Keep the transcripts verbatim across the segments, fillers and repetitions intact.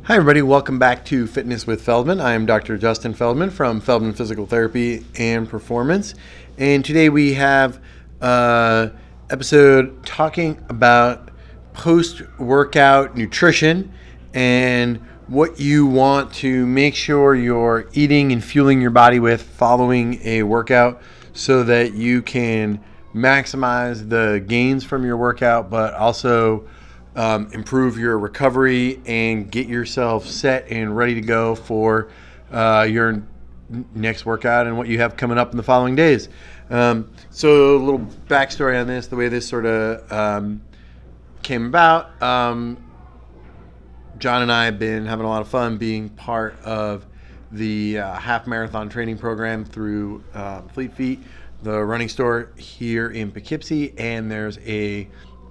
Hi, everybody. Welcome back to Fitness with Feldman. I am Doctor Justin Feldman from Feldman Physical Therapy and Performance. And today we have an episode talking about post-workout nutrition and what you want to make sure you're eating and fueling your body with following a workout so that you can maximize the gains from your workout, but also Um, improve your recovery and get yourself set and ready to go for uh, your n- next workout and what you have coming up in the following days. Um, so a little backstory on this, the way this sort of um, came about. Um, John and I have been having a lot of fun being part of the uh, half marathon training program through uh, Fleet Feet, the running store here in Poughkeepsie, and there's a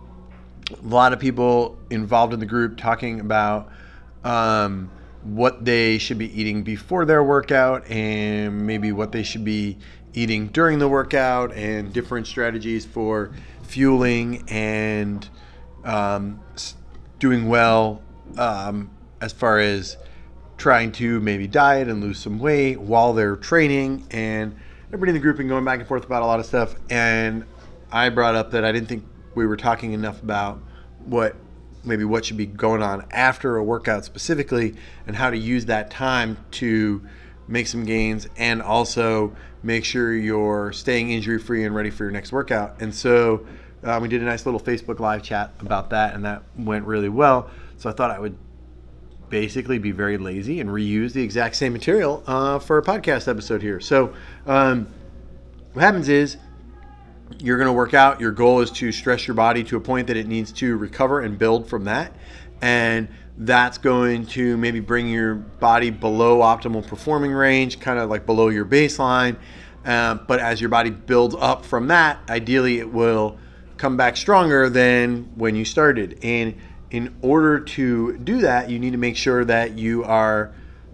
a lot of people involved in the group talking about um, what they should be eating before their workout and maybe what they should be eating during the workout and different strategies for fueling and um, doing well um, as far as trying to maybe diet and lose some weight while they're training, and everybody in the group been going back and forth about a lot of stuff. And I brought up that I didn't think we were talking enough about what maybe what should be going on after a workout specifically and how to use that time to make some gains and also make sure you're staying injury free and ready for your next workout. And so uh, we did a nice little Facebook live chat about that, and that went really well. So I thought I would basically be very lazy and reuse the exact same material uh, for a podcast episode here. So um, what happens is you're going to work out. Your goal is to stress your body to a point that it needs to recover and build from that. And that's going to maybe bring your body below optimal performing range, kind of like below your baseline. Uh, but as your body builds up from that, ideally it will come back stronger than when you started. And in order to do that, you need to make sure that you are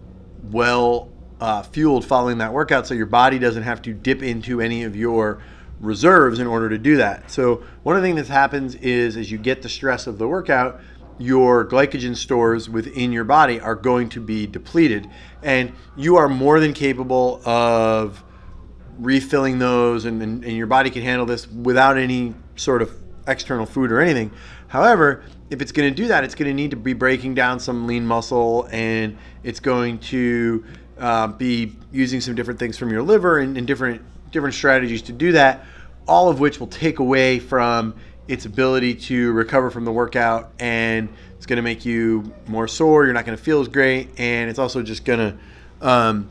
well uh, fueled following that workout so your body doesn't have to dip into any of your reserves in order to do that. So one of the things that happens is as you get the stress of the workout, your glycogen stores within your body are going to be depleted, and you are more than capable of refilling those, and, and, and your body can handle this without any sort of external food or anything. However, if it's going to do that, it's going to need to be breaking down some lean muscle, and it's going to uh, be using some different things from your liver and, and different different strategies to do that, all of which will take away from its ability to recover from the workout, and it's going to make you more sore. You're not going to feel as great, and it's also just going to um,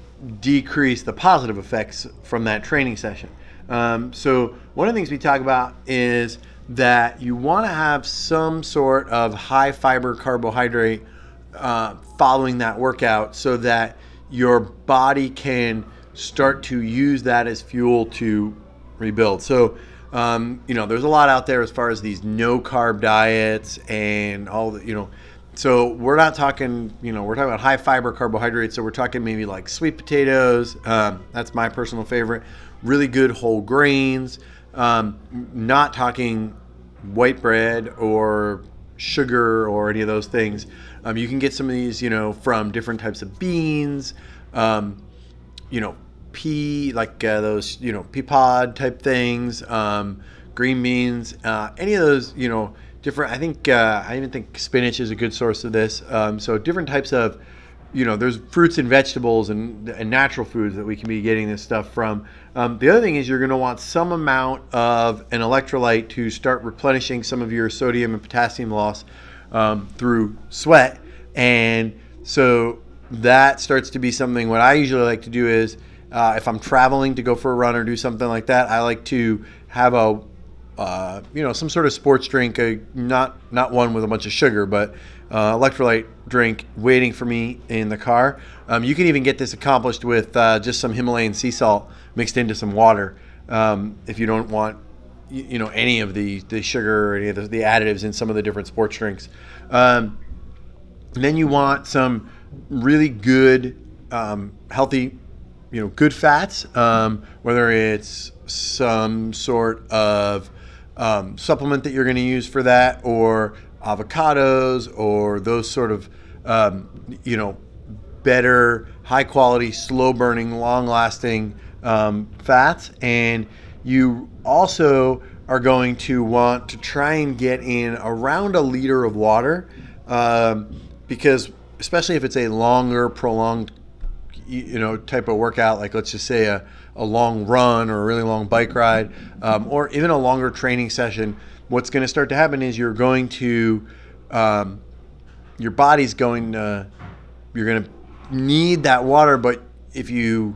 decrease the positive effects from that training session. Um, so one of the things we talk about is that you want to have some sort of high fiber carbohydrate uh, following that workout so that your body can start to use that as fuel to rebuild. So, um, you know, there's a lot out there as far as these no carb diets and all the, you know, so we're not talking, you know, we're talking about high fiber carbohydrates. So we're talking maybe like sweet potatoes. Um, that's my personal favorite. Really good whole grains. Um, not talking white bread or sugar or any of those things. Um, you can get some of these, you know, from different types of beans, um, you know, pea, like uh, those, you know, pea pod type things, um, green beans, uh, any of those, you know, different, I think, uh, I even think spinach is a good source of this. Um, so different types of, you know, there's fruits and vegetables and, and natural foods that we can be getting this stuff from. Um, the other thing is you're going to want some amount of an electrolyte to start replenishing some of your sodium and potassium loss um, through sweat. And so that starts to be something. What I usually like to do is Uh, if I'm traveling to go for a run or do something like that, I like to have a, uh, you know, some sort of sports drink, a, not not one with a bunch of sugar, but uh, electrolyte drink waiting for me in the car. Um, you can even get this accomplished with uh, just some Himalayan sea salt mixed into some water um, if you don't want, you, you know, any of the, the sugar or any of the, the additives in some of the different sports drinks. Um, then you want some really good, um, healthy, you know, good fats, um, whether it's some sort of um, supplement that you're going to use for that, or avocados, or those sort of um, you know, better, high quality, slow burning, long lasting um, fats. And you also are going to want to try and get in around a liter of water, um, because especially if it's a longer, prolonged, you know, type of workout, like let's just say a, a long run or a really long bike ride, um, or even a longer training session, what's going to start to happen is you're going to, um, your body's going to, you're going to need that water, but if you,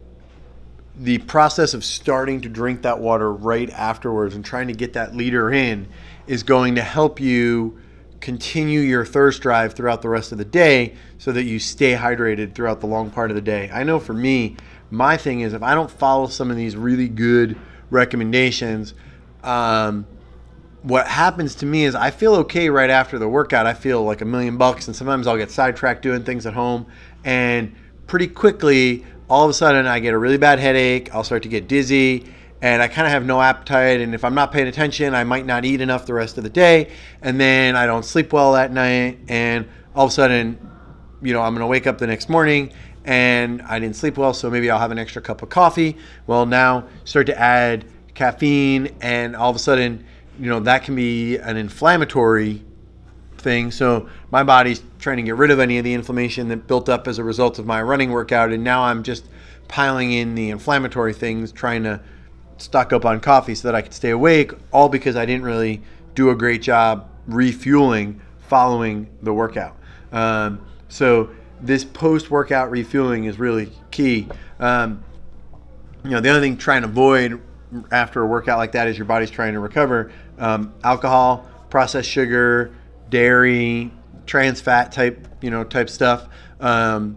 the process of starting to drink that water right afterwards and trying to get that liter in is going to help you continue your thirst drive throughout the rest of the day so that you stay hydrated throughout the long part of the day. I know for me, my thing is if I don't follow some of these really good recommendations, um, what happens to me is I feel okay right after the workout. I feel like a million bucks, and sometimes I'll get sidetracked doing things at home, and pretty quickly, all of a sudden I get a really bad headache, I'll start to get dizzy, and I kind of have no appetite, and if I'm not paying attention, I might not eat enough the rest of the day, and then I don't sleep well that night, and all of a sudden, you know, I'm going to wake up the next morning, and I didn't sleep well, so maybe I'll have an extra cup of coffee. Well, now start to add caffeine, and all of a sudden, you know, that can be an inflammatory thing. So my body's trying to get rid of any of the inflammation that built up as a result of my running workout, and now I'm just piling in the inflammatory things, trying to stock up on coffee so that I could stay awake, all because I didn't really do a great job refueling following the workout. Um, so this post-workout refueling is really key. Um, you know, the other thing trying to avoid after a workout like that is your body's trying to recover. Um, alcohol, processed sugar, dairy, trans fat type, you know, type stuff. Um,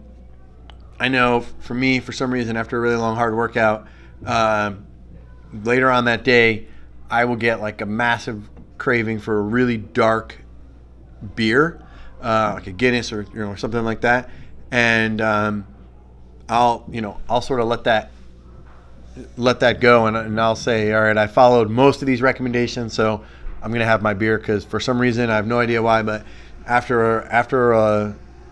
I know for me, for some reason, after a really long, hard workout, um, later on that day, I will get like a massive craving for a really dark beer, uh, like a Guinness or, you know, or something like that. And um, I'll, you know, I'll sort of let that let that go, and, and I'll say, all right, I followed most of these recommendations, so I'm gonna have my beer, because for some reason, I have no idea why, but after after a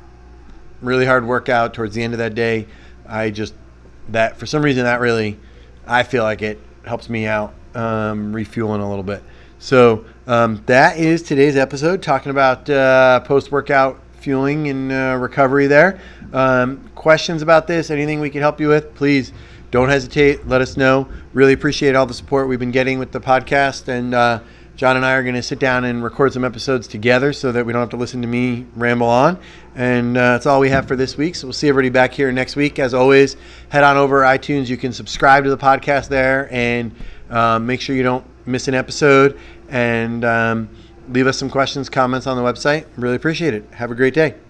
really hard workout towards the end of that day, I just, that for some reason that really, I feel like it helps me out, um, refueling a little bit. So um, that is today's episode, talking about uh, post-workout fueling and uh, recovery there. Um, questions about this, anything we can help you with, please don't hesitate. Let us know. Really appreciate all the support we've been getting with the podcast. And uh, John and I are going to sit down and record some episodes together so that we don't have to listen to me ramble on. And uh, that's all we have for this week. So we'll see everybody back here next week. As always, head on over to iTunes. You can subscribe to the podcast there, and um, make sure you don't miss an episode. And um, leave us some questions, comments on the website. Really appreciate it. Have a great day.